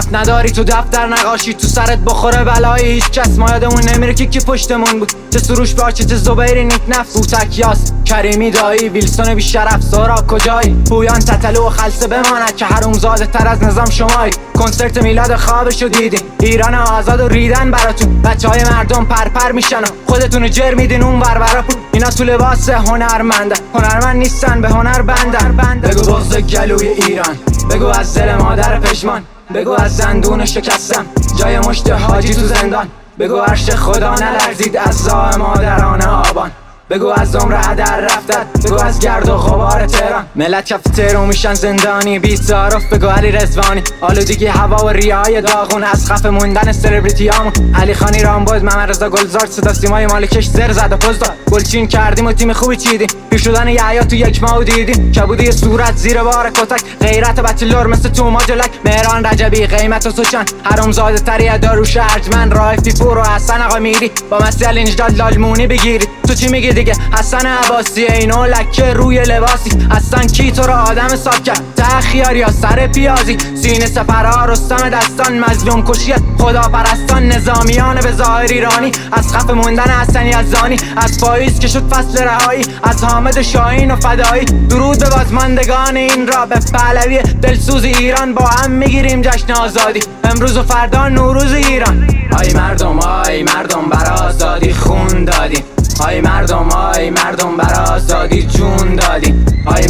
دست نداری تو دفتر نقاشی تو سرت بخوره بلایی هیچ کس ما یادمون نمیره که پشتمون بود چه سروش باچه چه زبیری نیک نفس بوتک یاس کریمی دایی ویلسون بیشرف سهراب کجایی پویان تتلو و خلصه بماند که حرومزاده تر از نظام شمایی کنسرت میلاد خوابشو دیدین ایران آزاد و ریدن براتون بچهای مردم پرپر میشن و خودتونو جر میدین اون برا پول اینا تو لباس هنرمندن هنرمند نیستن به هنر بندن بگو بغض گلوی ایران بگو از دل مادر پشمان بگو از زندون شکستم جای مشت حاجی تو زندان بگو عرش خدا نلرزید از زاع مادران آبان بگو از عمر هدر رفتت بگو از گرد و غبار تهران ملت کف تهران میشن زندانی بی تعارف بگو علی رضوانی آلودگی هوا و ریای داغون از خفه موندن سلبریتیامون علی خانی رامبد محمد رضا گلزار صدا سیمای مالکش زر زد و پوز داد گلچین کردیم و تیم خوبی چیدیم پیر شدن یحیی تو یک ماه دیدیم کبودی صورت زیر بار کتک غیرت بچلور مثل توما جلک مهران رجبی قیمت و سوچن حرومزاده تری داروش ارجمند رایفی پور و حسن آقا میری با مسئله اینجداد لالمونی بگیرید تو چی میگی دیگه حسن عباسی اینو لکه روی لباسی اصلا کی تو رو آدم حساب کرد تخیار یا سر پیازی سینه سپرها رستم دستان مظلوم کشیت خدا پرستان نظامیان به ظاهر ایرانی از خفه موندن حسن یزدانی از پاییز که شد فصل رهایی از حامد شاهین و فدایی درود به بازماندگان این را به پهلوی دلسوز ایران با هم میگیریم جشن آزادی امروز و فردا نوروز ایران آی مردم برای آزادی خون دادیم آی مردم برای آزادی جون دادیم آی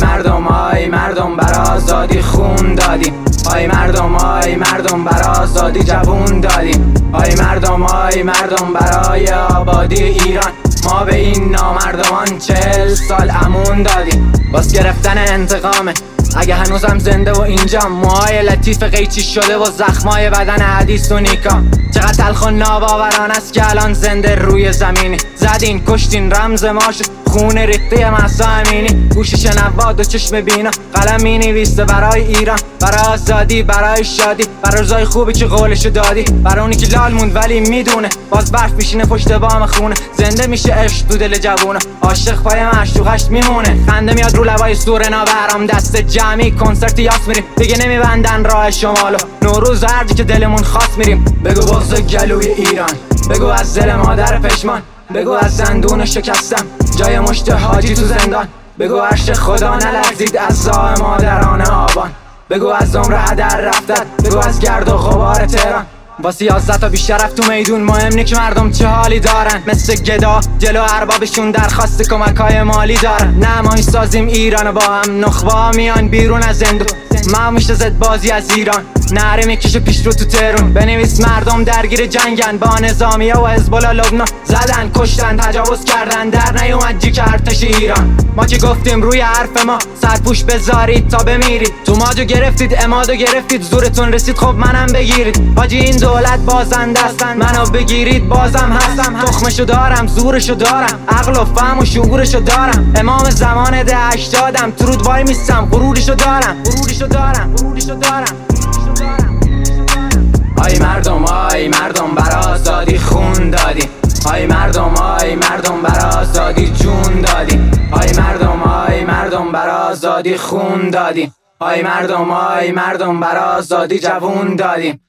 مردم برای آزادی خون دادیم آی مردم برای آزادی جوون دادیم آی مردم برای آبادی ایران ما به این نامردمان 40 سال امون دادیم باز گرفتن انتقامه اگه هنوزم زنده و اینجا موهای لطیف قیچی شده و زخمای بدن حدیث و نیکا چقدر تلخ و ناباوران است که الان زنده روی زمینی زدین کشتین رمز ما شد خون ریخته مهسا امینی گوش شنواد و چشم بینا قلم می نویسه برای ایران برای آزادی برای شادی برای روزای خوبی که قولشو دادی برای اونی که لال موند ولی میدونه باز برف میشینه پشت بام خونه زنده میشه عشق تو دل جوونه عاشق پای معشوقش میمونه خنده میاد رو لبای سورنا برام دست جمعی کنسرت یاس میریم دیگه نمیبندن راه شمالو نوروز هرجی که دلمون خواست میریم بگو بغض گلوی ایران بگو از دل مادر پشمان بگو از زندون شکستم جای مشت حاجی تو زندان بگو عرش خدا نلرزید از زاع مادران آبان بگو از عمر هدر رفتت بگو از گرد و غبار تهران واسه 11 تا بیشرف تو میدون مهم نیست که مردم چه حالی دارن مثل گدا جلو اربابشون درخواست کمک‌های مالی دارن نه ما سازیم ایران با هم نخبه میان بیرون از زندون ما میشه زد بازی از ایران نره میکشه پیش رو تو تهرون بنویس مردم درگیر جنگن با نظامیه و حزب الله لبنان زدن کشتن تجاوز کردن در نیومد جیک ارتش ایران ما که گفتیم روی حرف ما سرپوش بذارید تا بمیرید تو ماجو گرفتید امادو گرفتید زورتون رسید خب منم بگیرید حاجی این دولت بازنده هستن منو بگیرید بازم هستم تخمشو دارم زورشو دارم عقل و فهم و شعورشو دارم امام زمان ده 80م تو رود وای میستم غرورشو دارم آی مردم برای آزادی خون دادیم آی مردم برای آزادی جون دادیم آی مردم برای آزادی خون دادیم آی مردم برای آزادی جوون دادیم